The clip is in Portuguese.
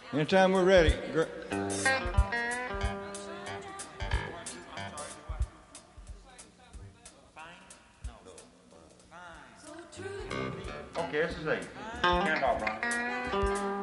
Anytime we're ready. Ok, esses aí. Quem é Brian?